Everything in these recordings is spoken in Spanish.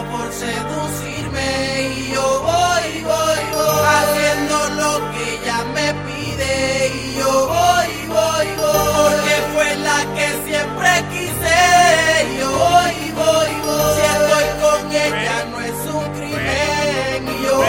por seducirme y yo voy, haciendo lo que ella me pide y yo voy, porque fue la que siempre quise y yo voy, si estoy con ella no es un crimen y yo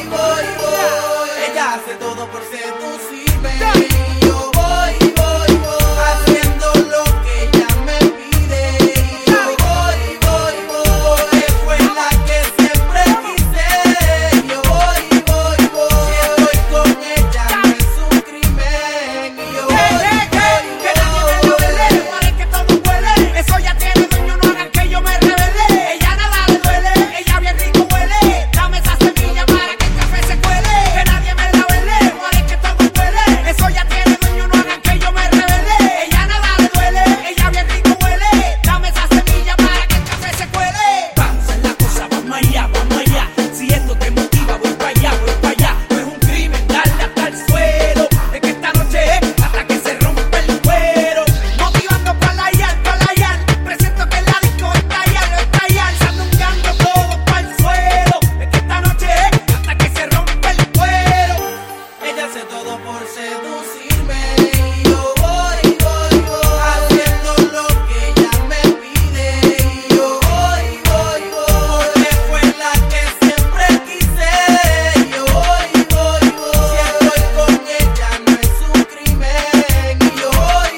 voy, ella hace todo por seducirme y yo voy, haciendo lo que ella me pide y yo voy, porque fue la que siempre quise y yo voy, si estoy con ella no es un crimen y yo voy, que nadie me la vele, para que todo huele, eso ya tiene dueño, no hagan que yo me revele, ella nada le duele, ella bien rico huele, dame esa semilla para que el café se cuele, que nadie me la vele, para que todo huele, eso ya tiene dueño, no hagan que yo me revele, ella nada le duele, ella bien rico huele, dame esa semilla para que el café se cuele. Vamos a la cosa, vamos allá, si esto te motiva voy para allá, no es un crimen darle hasta el suelo, es que esta noche es hasta que se rompe el cuero. Motivando para la yal, presento que la disco estallar, sandungueando todo para el suelo, es que esta noche es hasta que se rompe el cuero. ella hace todo por seducirme y yo voy, haciendo lo que ella me pide y yo voy, porque fue la que siempre quise y yo voy, si estoy con ella no es un crimen y yo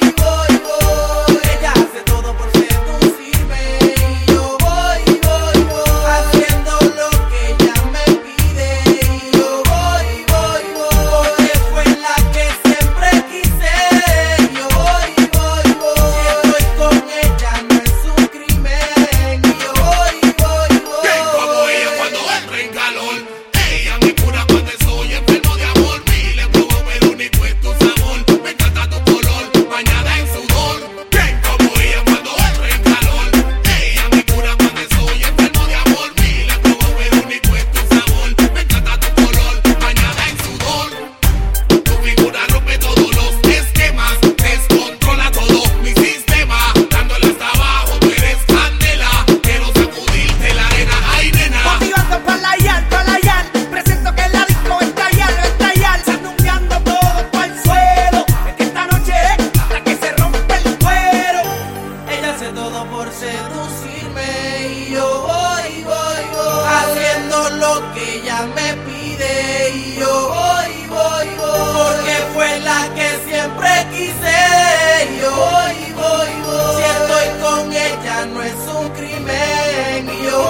voy, ella hace todo por seducirme y yo voy, haciendo lo que ella me pide y yo voy, porque fue la que siempre quise y yo voy, si estoy con ella no es un crimen y yo voy, Bien como ella cuando entra en calor. Ella me cura cuando soy enfermo de amor. Miles probó pero único es tu sabor. Me encanta tu color, bañada en sudor. Bien como ella cuando entra en calor. Ella me cura cuando soy enfermo de amor. Miles probó pero único es tu sabor. Me encanta tu color, bañada en sudor. Tu figura rompe todos los esquemas, descontrola todo mi sistema, dándole hasta abajo, tú eres candela, quiero sacudirte la arena, ay nena. Motivando para la yal, presento que la disco estallar, sandungueando todo para el suelo, es que esta noche es hasta que se rompe el cuero. ella hace todo por seducirme y yo voy, haciendo lo que ella me pide y yo voy, porque fue la que siempre quise y yo voy, si estoy con ella no es un crimen y yo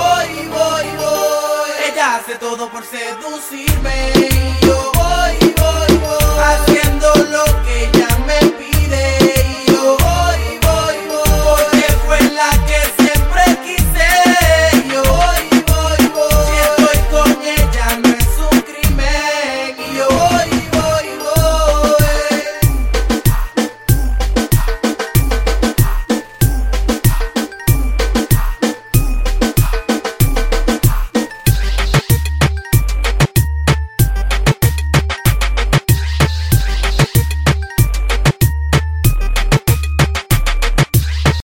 voy, ella hace todo por seducirme y yo voy, haciendo lo que